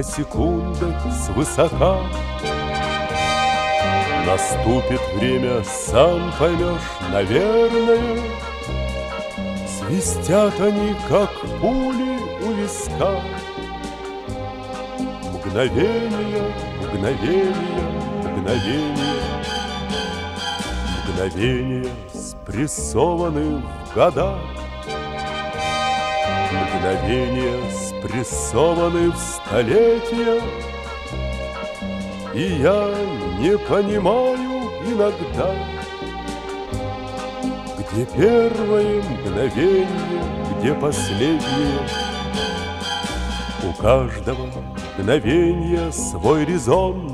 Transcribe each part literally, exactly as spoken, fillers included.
о секундах свысока. Наступит время, сам поймешь, наверное. Свистят они, как пули у виска. Мгновение, мгновение, мгновение. Мгновения спрессованы в года. Мгновения спрессованы в столетия. И я не понимаю иногда, где первое мгновение, где последнее. У каждого мгновения свой резон,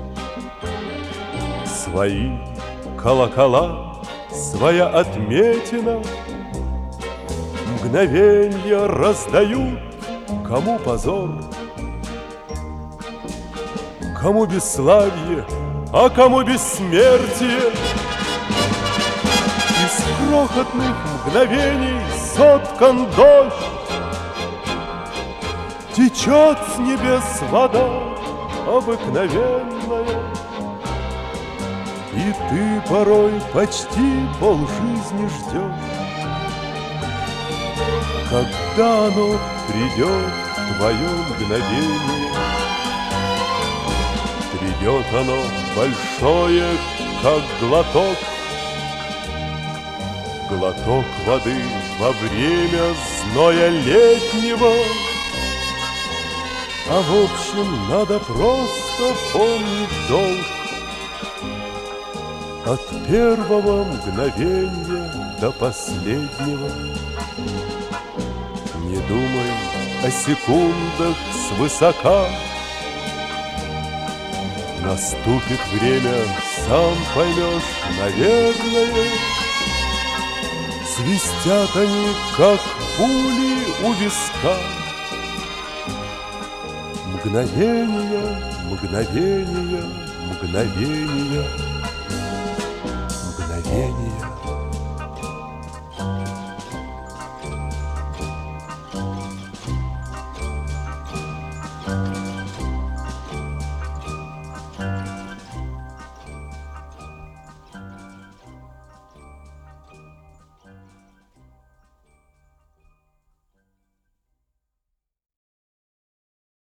свои колокола, своя отметина. Мгновенья раздают, кому позор, кому бесславие, а кому бессмертие. Из крохотных мгновений соткан дождь, течет с небес вода обыкновенная. И ты порой почти полжизни ждешь, когда оно придет, твое мгновение. Придет оно большое, как глоток, глоток воды во время зноя летнего. А в общем, надо просто помнить долг. От первого мгновения до последнего. Не думай о секундах свысока. Наступит время, сам поймешь, наверное. Свистят они, как пули у виска. Мгновения, мгновения, мгновения. Мгновения.